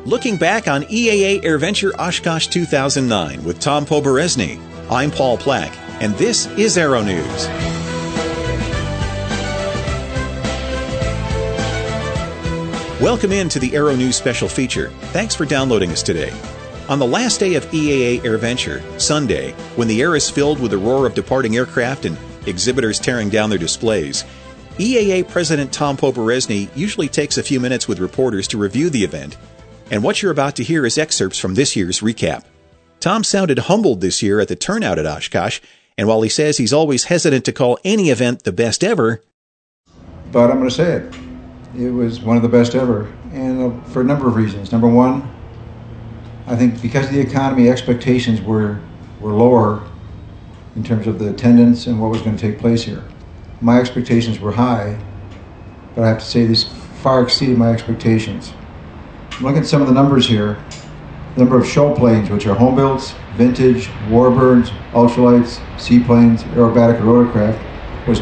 Looking back on EAA AirVenture Oshkosh 2009 with Tom Poberezny. I'm Paul Plack, and this is Aero News. Welcome in to the Aero News special feature. Thanks for downloading us today. On the last day of EAA AirVenture, Sunday, when the air is filled with the roar of departing aircraft and exhibitors tearing down their displays, EAA President Tom Poberezny usually takes a few minutes with reporters to review the event, and what you're about to hear is excerpts from this year's recap. Tom sounded humbled this year at the turnout at Oshkosh, and while he says he's always hesitant to call any event the best ever, but I'm going to say it. It was one of the best ever, and for a number of reasons. Number one, I think because of the economy, expectations were lower in terms of the attendance and what was going to take place here. My expectations were high, but I have to say this far exceeded my expectations. Look at some of the numbers here. The number of show planes, which are home builds, vintage, warbirds, ultralights, seaplanes, aerobatic rotorcraft, was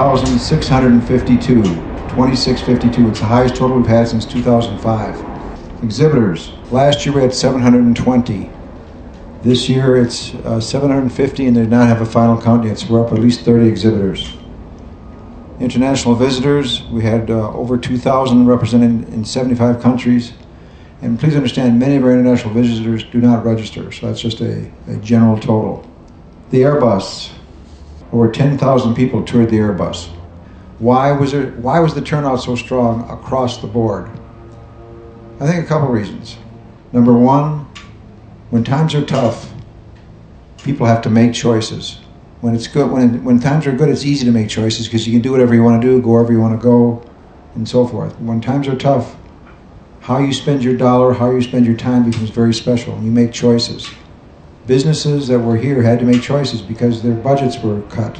2,652. 2652. It's the highest total we've had since 2005. Exhibitors. Last year we had 720. This year it's 750, and they did not have a final count yet, so we're up at least 30 exhibitors. International visitors, we had over 2,000 represented in 75 countries. And please understand, many of our international visitors do not register, so that's just a general total. The Airbus, over 10,000 people toured the Airbus. Why was the turnout so strong across the board? I think a couple reasons. Number one, when times are tough, people have to make choices. When it's good, when times are good, it's easy to make choices because you can do whatever you want to do, go wherever you want to go, and so forth. When times are tough, how you spend your dollar, how you spend your time becomes very special, and you make choices. Businesses that were here had to make choices because their budgets were cut.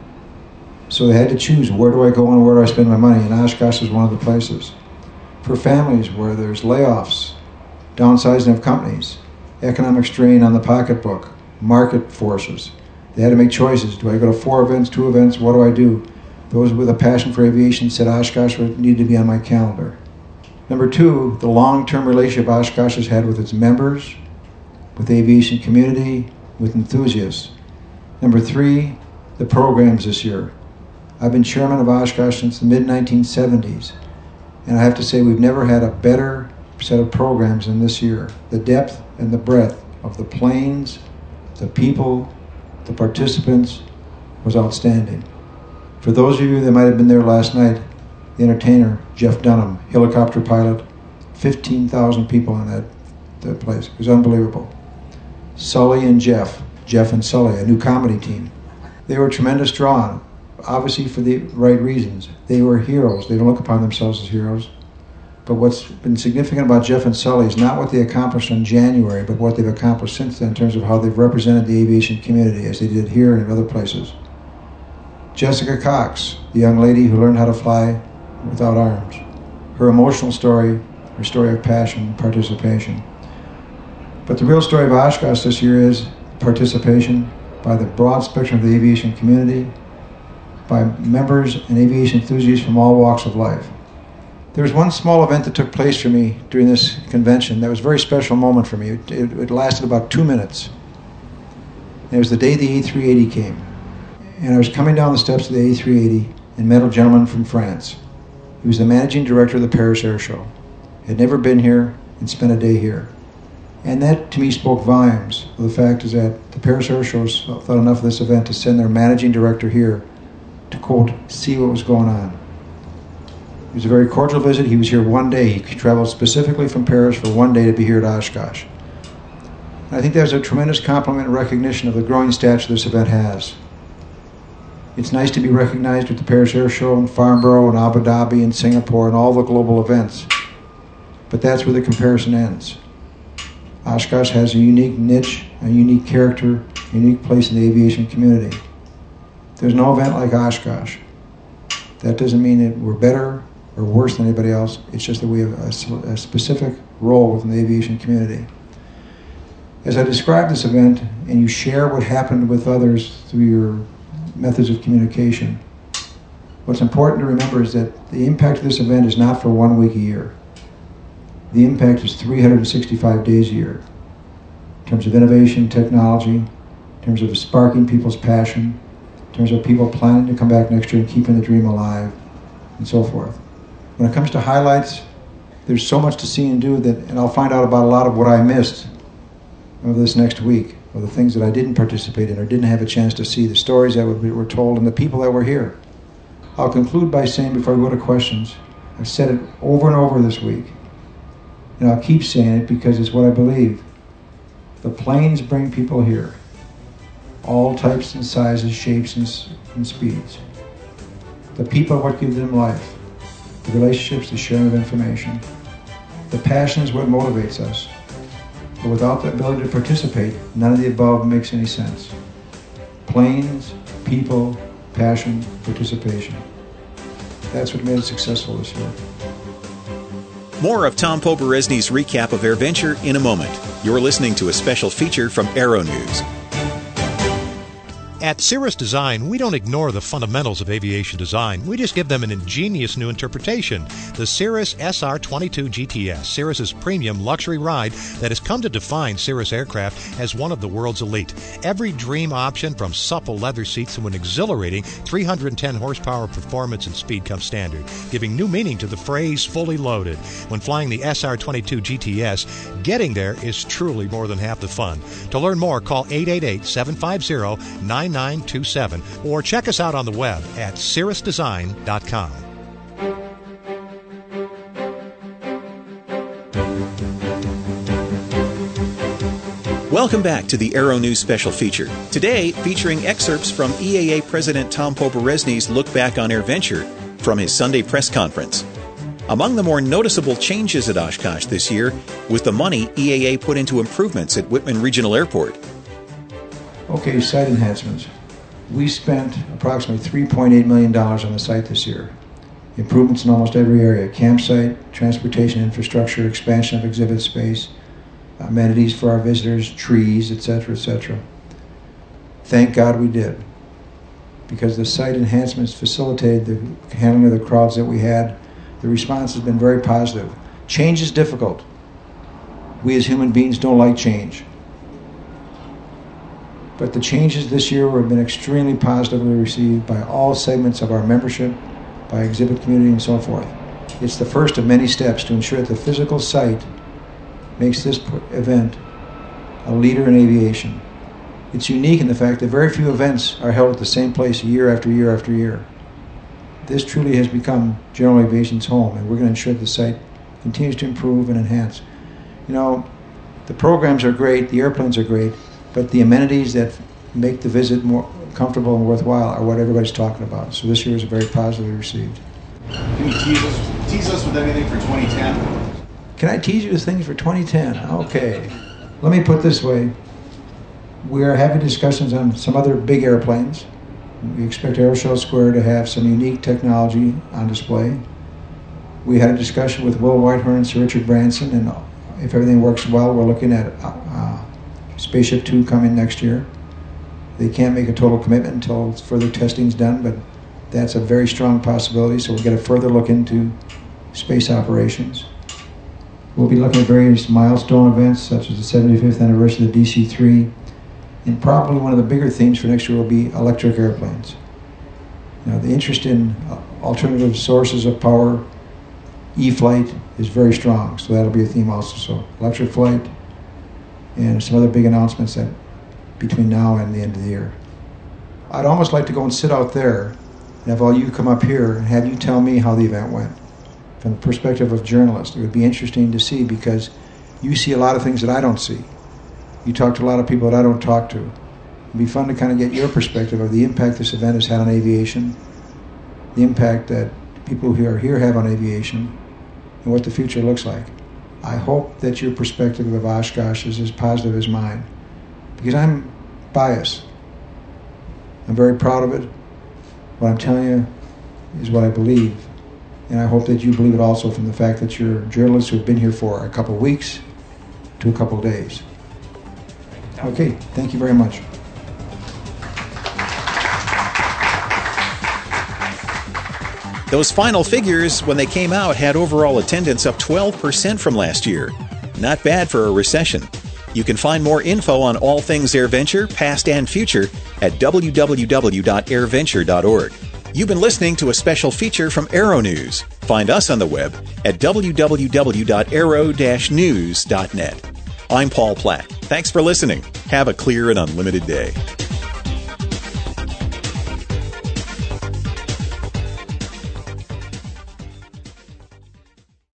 So they had to choose, where do I go and where do I spend my money? And Oshkosh is one of the places. For families where there's layoffs, downsizing of companies, economic strain on the pocketbook, market forces, they had to make choices. Do I go to 4 events, 2 events? What do I do? Those with a passion for aviation said Oshkosh needed to be on my calendar. Number two, the long-term relationship Oshkosh has had with its members, with the aviation community, with enthusiasts. Number three, the programs this year. I've been chairman of Oshkosh since the mid-1970s, and I have to say we've never had a better set of programs than this year. The depth and the breadth of the planes, the people, the participants was outstanding. For those of you that might have been there last night, the entertainer, Jeff Dunham, helicopter pilot, 15,000 people in that place. It was unbelievable. Sully and Jeff and Sully, a new comedy team. They were a tremendous draw, obviously for the right reasons. They were heroes. They don't look upon themselves as heroes. But what's been significant about Jeff and Sully is not what they accomplished in January, but what they've accomplished since then in terms of how they've represented the aviation community, as they did here and in other places. Jessica Cox, the young lady who learned how to fly without arms. Her emotional story, her story of passion and participation. But the real story of Oshkosh this year is participation by the broad spectrum of the aviation community, by members and aviation enthusiasts from all walks of life. There was one small event that took place for me during this convention that was a very special moment for me. It lasted about 2 minutes. And it was the day the A380 came. And I was coming down the steps of the A380 and met a gentleman from France. He was the managing director of the Paris Air Show. He had never been here and spent a day here. And that, to me, spoke volumes. The fact is that the Paris Air Show thought enough of this event to send their managing director here to, quote, see what was going on. It was a very cordial visit. He was here one day. He traveled specifically from Paris for one day to be here at Oshkosh. And I think that was a tremendous compliment and recognition of the growing stature this event has. It's nice to be recognized with the Paris Air Show and Farnborough and Abu Dhabi and Singapore and all the global events. But that's where the comparison ends. Oshkosh has a unique niche, a unique character, a unique place in the aviation community. There's no event like Oshkosh. That doesn't mean that we're better or worse than anybody else. It's just that we have a specific role within the aviation community. As I describe this event, and you share what happened with others through your methods of communication, what's important to remember is that the impact of this event is not for 1 week a year. The impact is 365 days a year. In terms of innovation, technology, in terms of sparking people's passion, in terms of people planning to come back next year and keeping the dream alive, and so forth. When it comes to highlights, there's so much to see and do and I'll find out about a lot of what I missed over this next week, or the things that I didn't participate in or didn't have a chance to see, the stories that were told, and the people that were here. I'll conclude by saying, before we go to questions, I've said it over and over this week, and I'll keep saying it because it's what I believe. The planes bring people here, all types and sizes, shapes and speeds. The people are what give them life. The relationships, the sharing of information. The passion is what motivates us. But without the ability to participate, none of the above makes any sense. Planes, people, passion, participation. That's what made it successful this year. More of Tom Poberezny's recap of AirVenture in a moment. You're listening to a special feature from Aero News. At Cirrus Design, we don't ignore the fundamentals of aviation design. We just give them an ingenious new interpretation. The Cirrus SR-22 GTS, Cirrus's premium luxury ride that has come to define Cirrus aircraft as one of the world's elite. Every dream option, from supple leather seats to an exhilarating 310 horsepower performance and speed, comes standard, giving new meaning to the phrase fully loaded. When flying the SR-22 GTS, getting there is truly more than half the fun. To learn more, call 888-750-9927 or check us out on the web at cirrusdesign.com. Welcome back to the Aero News special feature. Today, featuring excerpts from EAA President Tom Poberezny's look back on AirVenture from his Sunday press conference. Among the more noticeable changes at Oshkosh this year was the money EAA put into improvements at Whitman Regional Airport. Okay, site enhancements. We spent approximately $3.8 million on the site this year. Improvements in almost every area: campsite, transportation infrastructure, expansion of exhibit space, amenities for our visitors, trees, etc., etc. Thank God we did, because the site enhancements facilitated the handling of the crowds that we had. The response has been very positive. Change is difficult. We as human beings don't like change. But the changes this year have been extremely positively received by all segments of our membership, by exhibit community, and so forth. It's the first of many steps to ensure that the physical site makes this event a leader in aviation. It's unique in the fact that very few events are held at the same place year after year after year. This truly has become general aviation's home, and we're going to ensure that the site continues to improve and enhance. You know, the programs are great, the airplanes are great, but the amenities that make the visit more comfortable and worthwhile are what everybody's talking about. So this year was very positively received. Can you tease us with anything for 2010? Can I tease you with things for 2010? Okay. Let me put it this way. We are having discussions on some other big airplanes. We expect Aeroshow Square to have some unique technology on display. We had a discussion with Will Whitehorn and Sir Richard Branson, and if everything works well, we're looking at Spaceship 2 coming next year. They can't make a total commitment until further testing's done, but that's a very strong possibility, so we'll get a further look into space operations. We'll be looking at various milestone events, such as the 75th anniversary of the DC-3, and probably one of the bigger themes for next year will be electric airplanes. Now, the interest in alternative sources of power, e-flight, is very strong, so that'll be a theme also. So electric flight, and some other big announcements that between now and the end of the year. I'd almost like to go and sit out there and have all you come up here and have you tell me how the event went. From the perspective of journalists, it would be interesting to see, because you see a lot of things that I don't see. You talk to a lot of people that I don't talk to. It'd be fun to kind of get your perspective of the impact this event has had on aviation, the impact that people who are here have on aviation, and what the future looks like. I hope that your perspective of Oshkosh is as positive as mine, because I'm biased. I'm very proud of it. What I'm telling you is what I believe, and I hope that you believe it also from the fact that you're journalists who have been here for a couple of weeks to a couple of days. Okay, thank you very much. Those final figures, when they came out, had overall attendance up 12% from last year. Not bad for a recession. You can find more info on all things AirVenture, past and future, at www.airventure.org. You've been listening to a special feature from Aero News. Find us on the web at www.aero-news.net. I'm Paul Platt. Thanks for listening. Have a clear and unlimited day.